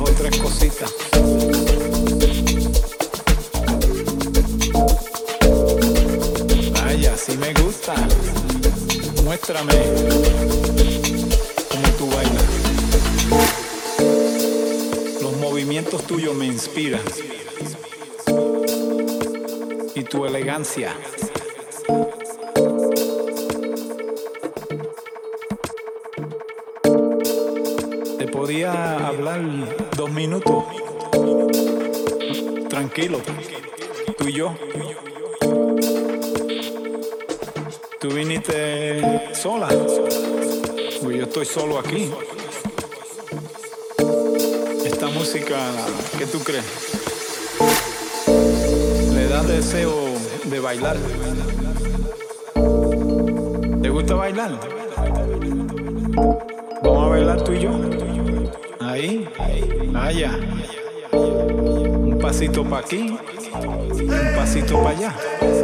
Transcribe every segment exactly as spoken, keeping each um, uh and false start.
o tres cositas. Vaya, así me gusta. Muéstrame cómo tú bailas. Los movimientos tuyos me inspiran. Y tu elegancia. Te podía hablar dos minutos. Tranquilo, tú y yo. Tú viniste sola, pues yo estoy solo aquí. Esta música, ¿qué tú crees? Le da deseo de bailar. ¿Te gusta bailar? Vamos a bailar tú y yo. Ahí, allá. Un pasito para aquí, un pasito para allá.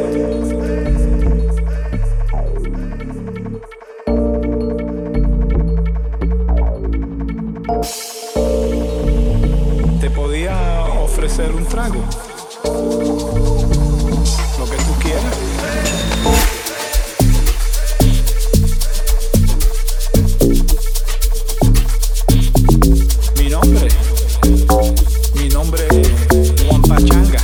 Te podía ofrecer un trago, lo que tú quieras. Mi nombre, mi nombre es Juan Pachanga.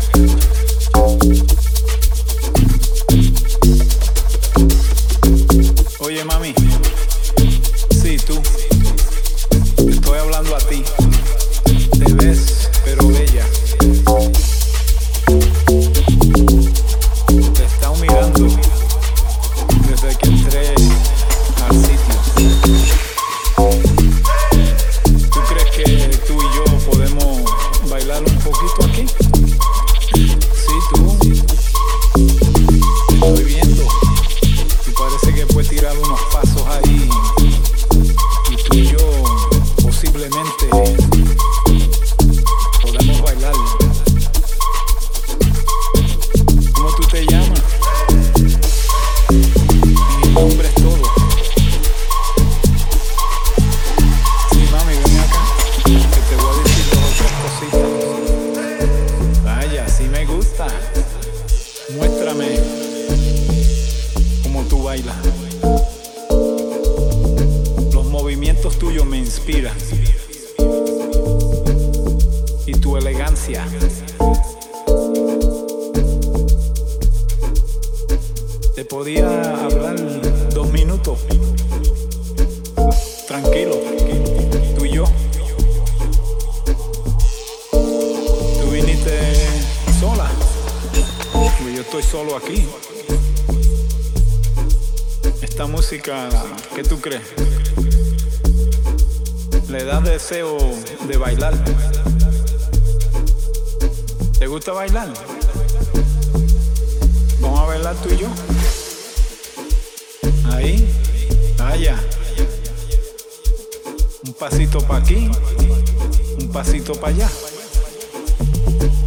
Oye, mami, sí, tú, te estoy hablando a ti. Te ves, pero bella. Te he estado mirando desde que entré al sitio. ¿Tú crees que tú y yo podemos bailar un poquito aquí? Sí, tú. Te estoy viendo. Y parece que puedes tirar unos pasos ahí. Y tú y yo posiblemente podemos bailar. ¿Cómo tú te llamas? Mi nombre es todo. Sí, mami, ven acá, que te voy a decir dos o tres cositas. Vaya, sí me gusta. Muéstrame cómo tú bailas. Los movimientos tuyos me inspiran. Y tu elegancia. Te podía hablar dos minutos. Tranquilo, tú y yo. Tú viniste sola, pues yo estoy solo aquí. Esta música, ¿qué tú crees? Le da deseo de bailar. ¿Te gusta bailar? Vamos a bailar tú y yo. Ahí, allá. Un pasito para aquí, un pasito para allá.